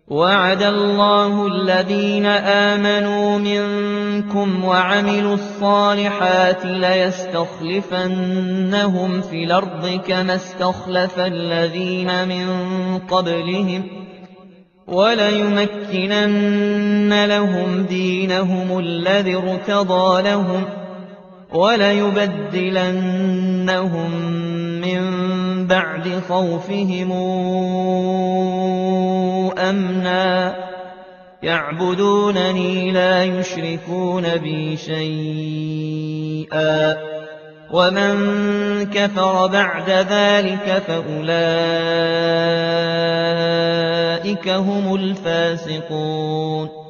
وَعَدَ اللَّهُ الَّذِينَ آمَنُوا مِنكُمْ وَعَمِلُوا الصَّالِحَاتِ لَيَسْتَخْلِفَنَّهُمْ فِي الْأَرْضِ كَمَا اسْتَخْلَفَ الَّذِينَ مِن قَبْلِهِمْ وَلَيُمَكِّنَنَّ لَهُمْ دِينَهُمُ الَّذِي ارْتَضَىٰ لَهُمْ وَلَيُبَدِّلَنَّهُم مِّن بَعْدِ خَوْفِهِمْ أَمْنًا يَعْبُدُونَنِي لَا يُشْرِكُونَ بِي شَيْئًا ۚ وَمَن كَفَرَ بَعْدَ ذَٰلِكَ فَأُولَٰئِكَ هُمُ الْفَاسِقُونَ